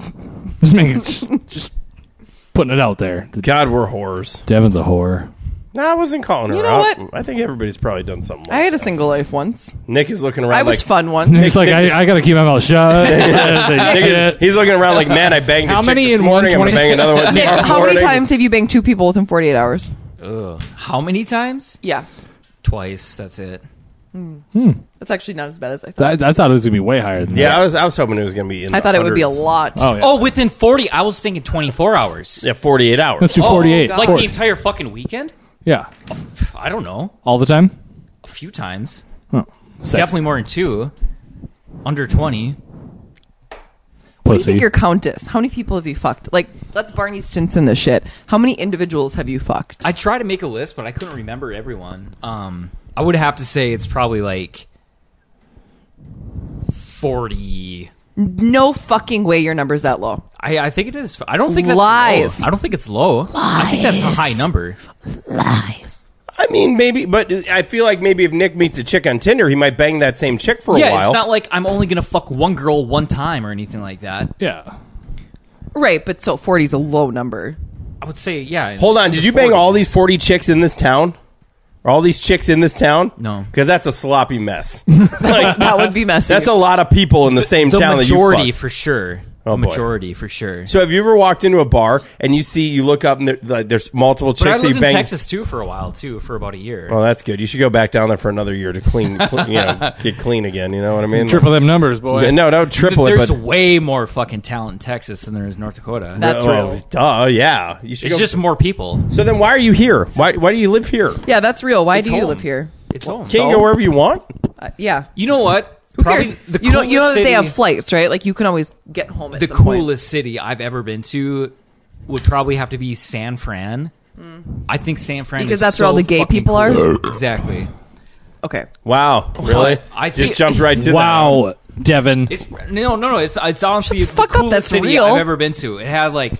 Just making, just putting it out there. God, we're whores. Devin's a whore. No, I wasn't calling her You know out. what? I think everybody's probably done something. I had a single life once. Nick is looking around I was like fun once. Nick's like, Nick- I, I gotta keep my mouth shut. Nick is- he's looking around like, man, I banged a How chick many this in morning. I'm one gonna bang another one Nick, tomorrow how many morning. times have you banged two people within forty-eight hours? Ugh. How many times? Yeah. Twice. That's it. That's actually not as bad as I thought. I, I thought it was gonna be way higher than Yeah, that. I was I was hoping it was gonna be. In I the thought it would be a hundreds. lot. Oh yeah. Oh, within forty. I was thinking twenty-four hours. Yeah, forty-eight hours. Let's do Oh, forty-eight. God. Like Four- the entire fucking weekend? yeah, I don't know. all the time. A few times. Oh, sex. Definitely more than two. Under twenty. What do you Pussy. think your count is? How many people have you fucked? Like, let's Barney Stinson this shit. How many individuals have you fucked? I tried to make a list, but I couldn't remember everyone. Um, I would have to say it's probably like forty. No fucking way your number's that low. I, I think it is. I don't think that's Lies. low. I don't think it's low. I think that's a high number. I mean, maybe, but I feel like maybe if Nick meets a chick on Tinder, he might bang that same chick for a Yeah, while. it's not like I'm only gonna fuck one girl one time or anything like that. Yeah. Right, but so forty is a low number. I would say, yeah. Hold on, in did the you bang all forties. these forty chicks in this town? Are all these chicks in this town? No. Because that's a sloppy mess. That would be messy. That's a lot of people in the same The town majority that you fucked. for sure. Oh, the boy. majority for sure. So have you ever walked into a bar and you see, you look up and there, like, there's multiple But I chicks that lived you in bang? Texas too for a while too, for about a year. Oh, that's good. You should go back down there for another year to clean, clean you know, get clean again. You know what I mean? Triple them numbers, boy. No, no, triple it. There's But way more fucking talent in Texas than there is North Dakota. That's well, real. Duh, yeah. You should it's go- just more people. So then, why are you here? Why Why do you live here? Yeah, that's real. Why It's do you home. live here? It's home. Can't you go wherever you want? Uh, yeah. You know what? Who Probably cares? the you know, you know that coolest they have city- flights, right? Like you can always get home at the some point. coolest city I've ever been to would probably have to be San Fran. I think San Fran Because is that's where so all the gay fucking people are? cool. Exactly. Okay. Wow, really? I just think- jumped right to Wow, Devin. It's no, no, no. It's it's honestly Shut the the fuck up, coolest that's city real. I've ever been to. It had like,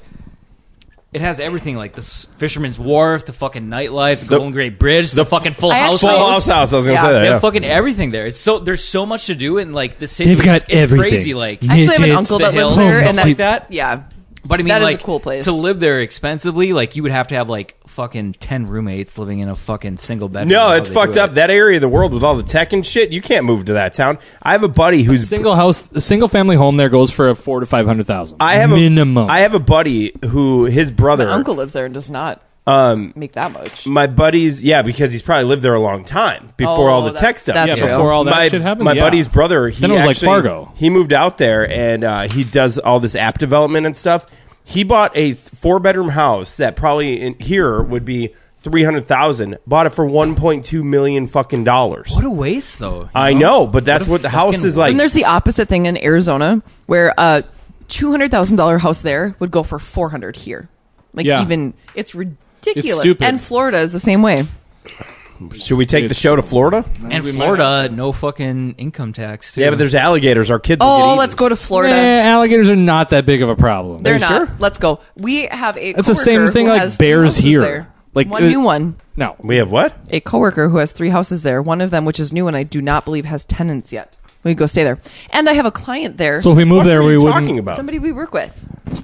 it has everything like the s- Fisherman's Wharf, the fucking nightlife, the, Golden Gate Bridge, the, fucking Full I House. actually- that. Full House House. I was gonna Yeah. say that. They Yeah. have fucking everything there. It's so there's so much to do, and like the city. They've got it's everything. crazy. Like, I actually have an Midgets, uncle that the lives hills, there, stuff and that, like that. Yeah. But I mean, That is like, a cool place. to live there expensively. Like, you would have to have like fucking ten roommates living in a fucking single bedroom. No, How it's they fucked do up. it. That area of the world with all the tech and shit, you can't move to that town. I have a buddy who's Single house, a single family home there goes for a four to five hundred thousand. I have minimum. A, I have a buddy who his brother. My uncle lives there and does not Um, make that much. my buddy's yeah, because he's probably lived there a long time before Oh, all the that- tech stuff. that's yeah, real. before all that my, shit happened. my yeah. buddy's brother, he Then it was like actually- Fargo. He moved out there and uh, he does all this app development and stuff. He bought a four bedroom house that probably in here would be three hundred thousand. Bought it for one point two million fucking dollars. What a waste, though. you I know, but that's a what the house fucking is like. And there's the opposite thing in Arizona, where a two hundred thousand dollar house there would go for four hundred here. Like Yeah. even it's ridiculous. It's stupid. And Florida is the same way. Should we take the show to Florida? And We might Florida, no fucking income tax too. Yeah, but there's alligators. Our kids. will get Oh, eaten. let's go to Florida. Eh, alligators are not that big of a problem. They're you not. sure? Let's go. We have a. That's the same coworker thing who like has three bears houses here. there. Like, one uh, new one. No. We have what? A coworker who has three houses there. One of them, which is new, and I do not believe has tenants yet. We go stay there. And I have a client there. So if we move What there, are we you wouldn't. talking about? somebody we work with.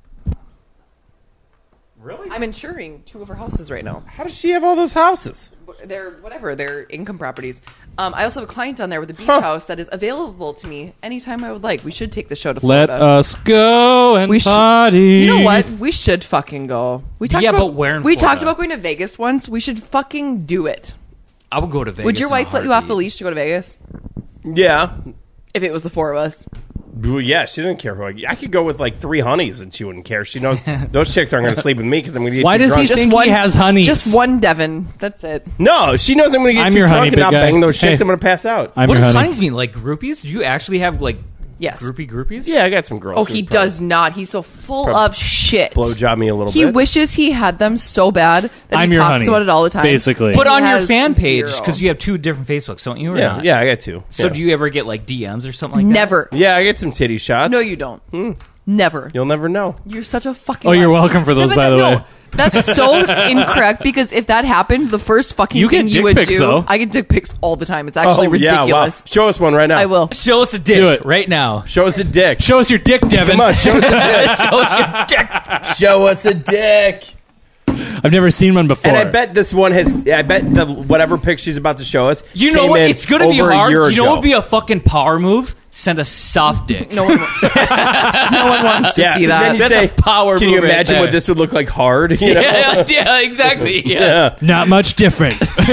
Really? I'm insuring two of her houses right now. How does she have all those houses? They're whatever. They're income properties. Um, I also have a client down there with a beach Huh. house that is available to me anytime I would like. We should take the show to Let Florida. us go and We should- party. You know what? We should fucking go. We talked Yeah, about, but where in we Florida? talked about going to Vegas once. We should fucking do it. I would go to Vegas. Would your in a wife let you off the heartbeat. leash to go to Vegas? Yeah. If it was the four of us. Well, yeah, she doesn't care who I, I could go with like three honeys and she wouldn't care. She knows those chicks aren't going to sleep with me because I'm going to get Why too does he drunk. think one, he has honeys? Just one Devin. That's it. No, she knows I'm going to get I'm too your drunk honey, and big not guy. bang those chicks. Hey. I'm going to pass out. I'm What your does honey. honeys mean? Like groupies? Do you actually have like Yes. groupie groupies? Yeah, I got some girls. Oh, who he would probably does not. He's so full Probably of shit. blowjob me a little He bit. wishes he had them so bad that I'm he your talks honey, about it all the time. basically. Put He on your has fan page zero. because you have two different Facebooks, don't you? Or yeah, not? yeah, I got two. So yeah. do you ever get like D Ms or something like that? Never. Yeah, I get some titty shots. No, you don't. Never. You'll never know. You're such a fucking. Oh, you're liar. welcome for those, but by that- the no, way. That's so incorrect because if that happened, the first fucking You get thing you dick would pics, do, though. I get dick pics all the time. It's actually oh, yeah, wow. ridiculous. Show us one right now. I will. Show us a dick Do it. right now. Show us a dick. Show us your dick, Devin. Come on, show us a dick. Show us your dick. Show us a dick. I've never seen one before. And I bet this one has. I bet the whatever pic she's about to show us. You know came what? in It's gonna be over a hard. year You know ago. what would be a fucking power move? Send a soft dick. No one, no one wants to Yeah, see and then that. you That's say, a power Can you move right imagine there. what this would look like hard? You know? yeah, yeah, exactly. Yes. Not much different.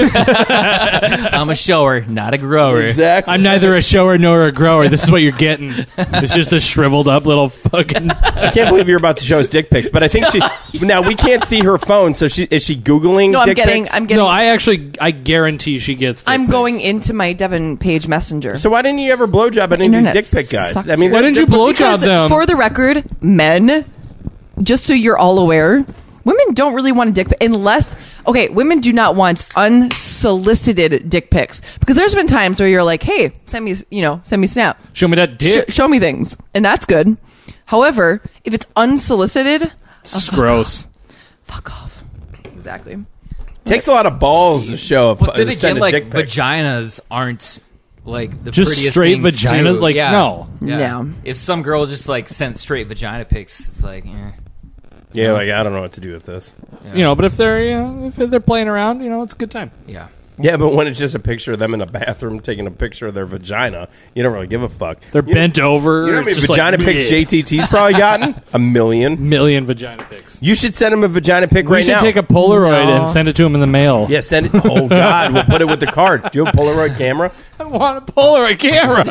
I'm a shower, not a grower. Exactly. I'm neither a shower nor a grower. This is what you're getting. It's just a shriveled up little fucking. I can't believe you're about to show us dick pics, but I think she. Now we can't see her phone, so she is she googling? No, I'm dick getting. pics? I'm getting. No, I actually, I guarantee she gets. dick I'm pics. going into my Devon Page Messenger. So why didn't you ever blowjob any of these Internet dick pic guys? sucks I mean, Why they're- didn't you they're- blowjob Because them? for the record, men, just so you're all aware, women don't really want a dick pic unless, okay, women do not want unsolicited dick pics because there's been times where you're like, hey, send me, you know, send me a snap, Show me that Sh- dick. show me things, and that's good. However, if it's unsolicited, It's gross. fuck off. Exactly. Takes a lot of balls to show a, But then to send again, a like dick pic. vaginas aren't like the Just prettiest straight things, vaginas? too. Like, yeah. no. Yeah. Yeah. If some girl just like sent straight vagina pics, it's like, eh. Yeah, like I don't know what to do with this. You know, but if they're, you know, if they're playing around, you know, it's a good time. yeah. Yeah, but when it's just a picture of them in a bathroom taking a picture of their vagina, you don't really give a fuck. They're you bent over. Know, you know how many it's just vagina like, pics bleh. J T T's probably gotten? A million. Million vagina pics. You should send him a vagina pic We right should now. take a Polaroid No. and send it to him in the mail. Yeah, send it. Oh God, we'll put it with the card. Do you have a Polaroid camera? I want a Polaroid camera.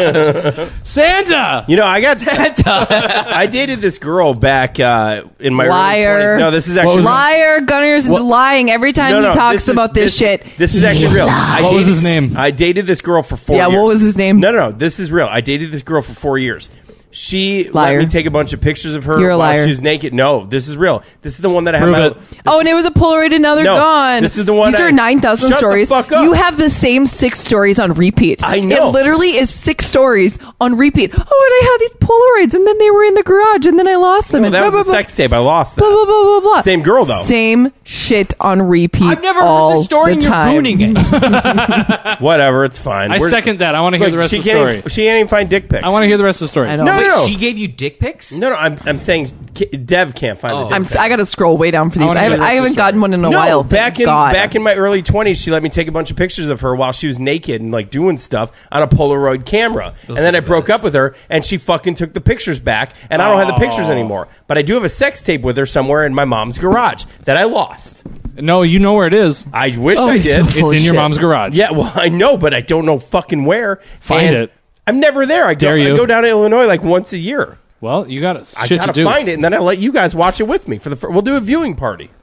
Santa. You know, I got. I dated this girl back uh, in my Liar. early twenties. No, this is actually was it? Liar, Gunner's What- lying every time No, he no, talks this is- about this, shit. This is actually real. I What was dated- his name? I dated this girl for four Yeah, years. what was his name? No, no, no. This is real. I dated this girl for four years. She Liar. let me take a bunch of pictures of her You're a while liar. she was naked. No, this is real. This is the one that I Prove have. it. My, Oh, and it was a Polaroid, and now they're No, gone. this is the one These I- are nine thousand Shut the stories. fuck up. You have the same six stories on repeat. I know. It literally is six stories on repeat. Oh, and I had these Polaroids, and then they were in the garage, and then I lost them. No, and that blah, was a blah, sex tape. I lost blah, that. blah, blah, blah, blah. Same girl, though. Same shit on repeat. I've never all heard the story the and you're time. ruining it. Whatever, it's fine. I We're- second that. I want to hear Look, the rest she of the can't story. Even, she can't even find dick pics. I want to hear the rest of the story. I know. No, Wait, no, no. she gave you dick pics? No, no. I'm, I'm saying Ki- Dev can't find the Oh. dick I'm. pic. I got to scroll way down for these. wanna I hear haven't, the rest I of the haven't story. gotten one in a no, while. back thank in God. back in my early twenties, she let me take a bunch of pictures of her while she was naked and like doing stuff on a Polaroid camera. and then are I the broke best. up with her, and she fucking took the pictures back, and I don't have the pictures anymore. But I do have a sex tape with her somewhere in my mom's garage that I lost. No, you know where it is. I wish Oh, I you're did. so It's full in of your shit. mom's garage. Yeah, well, I know, but I don't know fucking where. Find And it. I'm never there. I go, Dare you. I go down to Illinois like once a year. Well, you got it. I Shit to gotta do. find it, and then I let you guys watch it with me for the. Fir- we'll do a viewing party.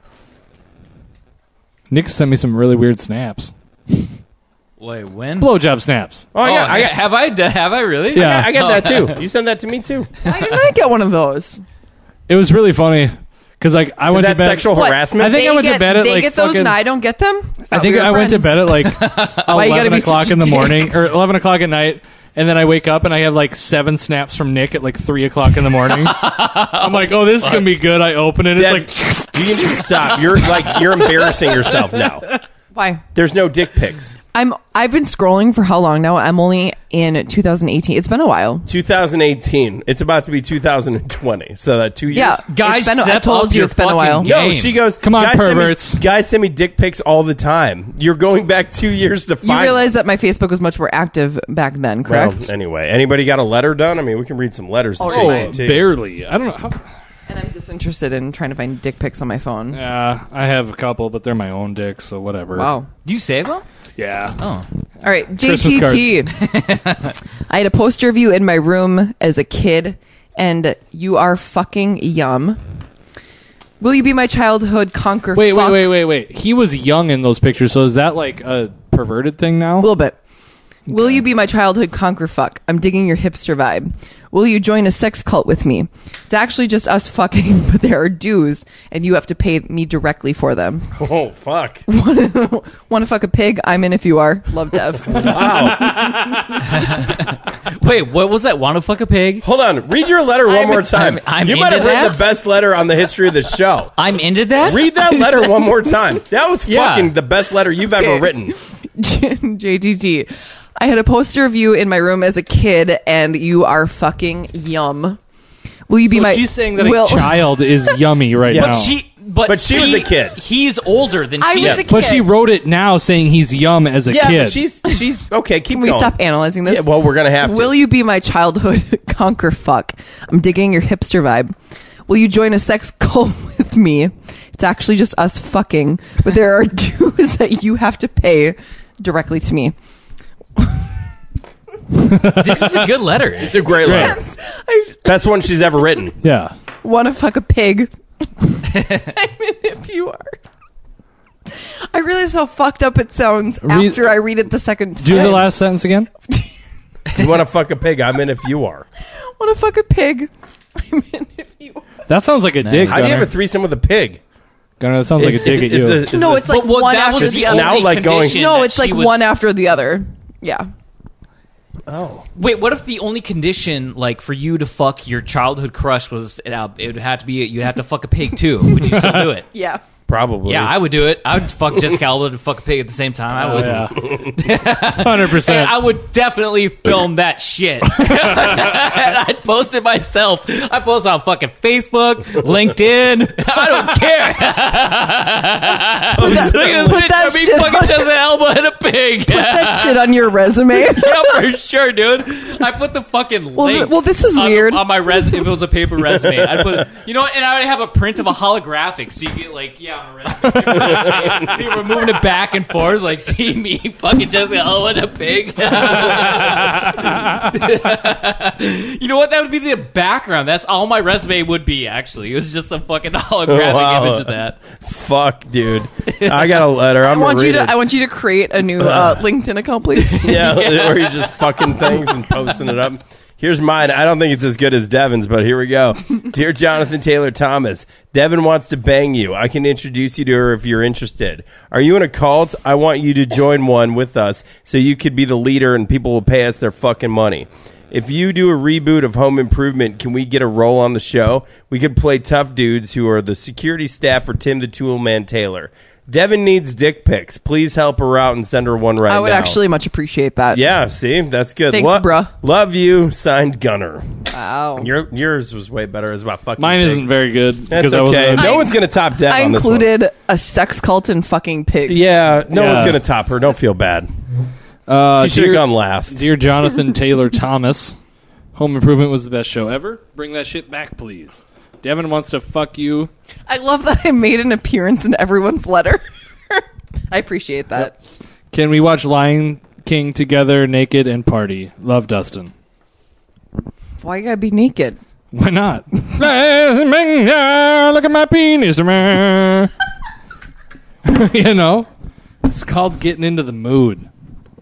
Nick sent me some really weird snaps. Wait, when? Blowjob snaps. Oh, I got, I got, have I? Have I really? Yeah. I got that too. You send that to me too. Why did I get one of those? It was really funny because like I Is went that to bed. sexual What? harassment? I think they I went to get, bed at, they like, get those fucking- and I don't get them. I think I went to bed at like Why you gotta eleven be o'clock such a in the dick? morning or eleven o'clock at night, and then I wake up and I have like seven snaps from Nick at like three o'clock in the morning. I'm like, oh, this is gonna be good. I open it. It's Dev, like you can just stop. You're like you're embarrassing yourself now. Why? There's no dick pics. I'm. I've been scrolling for how long now? I'm only in two thousand eighteen. It's been a while. twenty eighteen. It's about to be two thousand twenty. So that two years. Yeah, Guys, it's been, I step told up you your it's been a fucking while. game. No, Game. she goes. Come on, guys send me- perverts. guys send me dick pics all the time. You're going back two years to You find. realize that my Facebook was much more active back then, Well, correct? anyway, anybody got a letter done? I mean, we can read some letters to Oh, J T T. barely. I don't know. How, And I'm disinterested in trying to find dick pics on my phone. yeah, I have a couple, but they're my own dicks, so whatever. Wow. Do you save them? Yeah. Oh. All right, J Christmas T T. I had a poster of you in my room as a kid, and you are fucking yum. Will you be my childhood conquer? Wait, fuck? wait, wait, wait, wait. He was young in those pictures, so is that like a perverted thing now? A little bit. Will you be my childhood conquer fuck? I'm digging your hipster vibe. Will you join a sex cult with me? It's actually just us fucking, but there are dues, and you have to pay me directly for them. Oh fuck! Want to fuck a pig? I'm in if you are. Love Dev. Wait, what was that? Want to fuck a pig? Hold on. Read your letter one I'm- more time. I'm- I'm you might have into written that. the best letter on the history of the show. I'm into that. Read that letter one more time. That was Yeah. fucking the best letter you've ever Okay. written. J T T. I had a poster of you in my room as a kid, and you are fucking yum. Will you be so my? she's saying that will, a child is yummy right Yeah. now. But she, But, But she was he- a kid. He's older than I she was is. a But she kid. wrote it now saying he's yum as a Yeah, kid. but she's she's okay. Keep Can we going. stop analyzing this? Yeah, well, we're gonna have to. Will you be my childhood conquer fuck? I'm digging your hipster vibe. Will you join a sex cult with me? It's actually just us fucking, but there are dues that you have to pay directly to me. This is a good letter. It's a great Great. letter. I Best one she's ever written. yeah. want to fuck a pig. I mean, if you are. I realize how fucked up it sounds Read- after I read it the second time. Do the last sentence again. You want to fuck a pig? I'm in if you are. Want to fuck a pig. I'm in if you are. That sounds like a dig, How do you have Gunner. a threesome with a pig? Gunner, that sounds like a dig at Is you. the- is No, the- it's like But what- one that after was the the other. now only like going- condition No, that it's she like was- one after the other. Yeah. Oh. Wait, what if the only condition, like, for you to fuck your childhood crush was it, uh, it would have to be you'd have to fuck a pig too? Would you still do it? Yeah. Probably. Yeah, I would do it. I would fuck Jessica Alba and fuck a pig at the same time. I would. Yeah. Hundred And percent. I would definitely film that shit. And I'd post it myself. I post on fucking Facebook, LinkedIn. I don't care. Put that, Look at put this that bitch. I shit fucking on, Jessica Alba and a pig. put that shit on your resume. Yeah, for sure, dude. I put the fucking Well, link. th- well, this is on, weird. on my resume. If it was a paper resume, I'd put, you know, what, and I would have a print of a holographic, so you get like, yeah, on a resume. Paper resume. People were moving it back and forth, like, see me fucking Jessica Alba and a pig. You know what? That would be the background. That's all my resume would be. Actually, it was just a fucking holographic Wow. image of that. Fuck, dude. I got a letter. I'm I want gonna you read to. it. I want you to create a new uh, LinkedIn account, please. Yeah, where you're just fucking things and posting it up. Here's mine. I don't think it's as good as Devin's, but here we go. Dear Jonathan Taylor Thomas, Devin wants to bang you. I can introduce you to her if you're interested. Are you in a cult? I want you to join one with us so you could be the leader and people will pay us their fucking money. If you do a reboot of Home Improvement, can we get a role on the show? We could play tough dudes who are the security staff for Tim the Toolman Taylor. Devin needs dick pics. Please help her out and send her one right now. I would actually much appreciate that. Yeah, see? That's good. Thanks, bruh. Love you. Signed, Gunner. Wow. Your, yours was way better. It was about fucking Mine pigs. isn't very good. That's because I wasn't okay. a- No I- one's going to top Dev I on this one. included a sex cult and fucking pigs. Yeah, no Yeah. one's going to top her. Don't feel bad. Uh, She should have dear- gone last. Dear Jonathan Taylor Thomas, Home Improvement was the best show ever. Bring that shit back, please. Devin wants to fuck you. I love that I made an appearance in everyone's letter. I appreciate that. Can we watch Lion King together, naked, and party? Love, Dustin. Why you gotta be naked? Why not? Look at my penis, man. You know? It's called getting into the mood.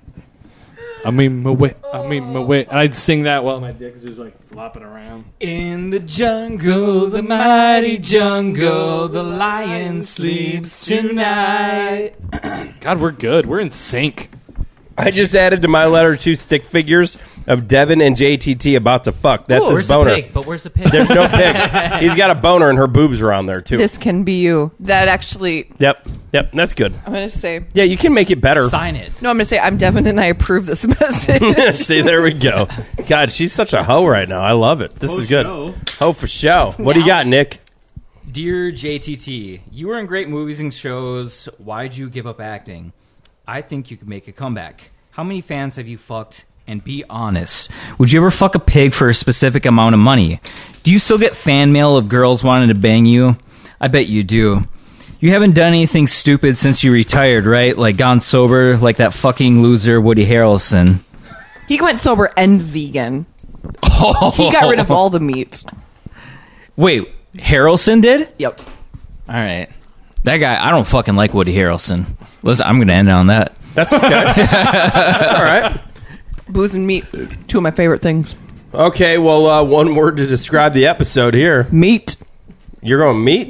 I mean, my way. I mean, my way. And I'd sing that while my dick's just like flopping around. In the jungle, the mighty jungle, the lion sleeps tonight. God, we're good. We're in sync. I just added to my letter two stick figures of Devin and J T T about to fuck. That's Ooh, his where's boner. the pig? But where's the pig? There's no pig. He's got a boner and her boobs are on there, too. This can be you. That actually, Yep. Yep. That's good. I'm gonna say. Yeah, you can make it better. Sign it. No, I'm gonna say I'm Devin and I approve this message. See, there we go. God, she's such a hoe right now. I love it. This is good. show. Hoe for show. What do you got, Nick? Dear J T T, you were in great movies and shows. Why'd you give up acting? I think you could make a comeback. How many fans have you fucked? And be honest. Would you ever fuck a pig for a specific amount of money? Do you still get fan mail of girls wanting to bang you? I bet you do. You haven't done anything stupid since you retired, right? Like gone sober, like that fucking loser Woody Harrelson. He went sober and vegan. He got rid of all the meat. Wait, Harrelson did? Yep. All right. That guy, I don't fucking like Woody Harrelson. Listen, I'm going to end it on that. That's okay. That's all right. Booze and meat, two of my favorite things. Okay, well, uh, one word to describe the episode here. Meat. You're going meat?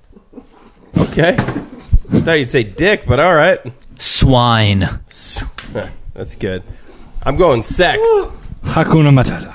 Okay. I thought you'd say dick, but all right. Swine. That's good. I'm going sex. Hakuna Matata.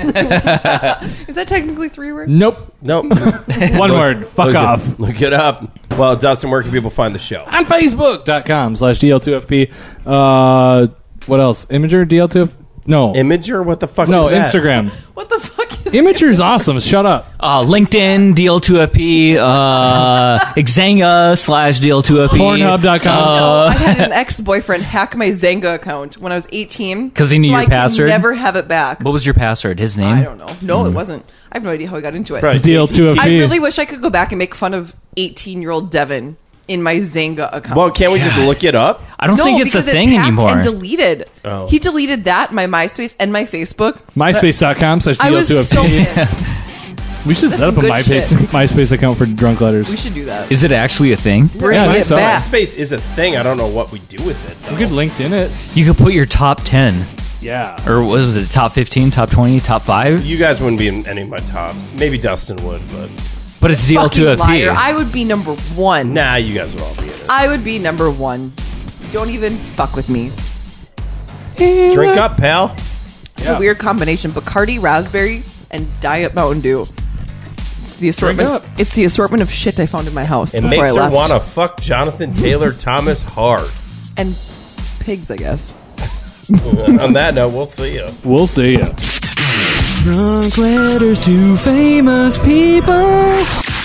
Is that technically three words? Nope. Nope. One word. Fuck look off. It, look it up. Well, Dustin, where can people find the show? On Facebook.com slash DL2FP. Uh, what else? Imager? D L two F P? No. Imager? What the fuck no, is that? Instagram. What the fuck is Immature awesome. Shut up. Uh, LinkedIn, D L two F P, uh, Xanga slash D L two F P. Pornhub dot com. No, I had an ex-boyfriend hack my Zanga account when I was eighteen. 'Cause he knew so your I could password? never have it back. What was your password? His name? I don't know. No, it wasn't. I have no idea how I got into it. Right. D L two F P. I really wish I could go back and make fun of eighteen-year-old Devin in my Zanga account. Well, can't we just look it up? I don't no, think it's a because thing hacked anymore. And deleted. Oh. He deleted that, my MySpace, and my Facebook. MySpace dot com slash I D L was two F P. so pissed. We should set up a good MySpace, shit. MySpace account for drunk letters. We should do that. Is it actually a thing? Bring Yeah, I think it so. back. MySpace is a thing. I don't know what we do with it. We though. could LinkedIn it. You could put your top ten. Yeah. Or what was it? Top fifteen, top twenty, top five? You guys wouldn't be in any of my tops. Maybe Dustin would, but But it's D L two F Fucking P. liar. I would be number one. nah, you guys would all be in it. I would be number one. Don't even fuck with me. Drink up, pal. It's a weird combination: Bacardi, raspberry, and Diet Mountain Dew. It's the assortment. up. It's the assortment of shit I found in my house It before makes I her left. want to fuck Jonathan Taylor Thomas hard. And pigs, I guess. On that note, we'll see you. We'll see ya. Drunk letters to famous people.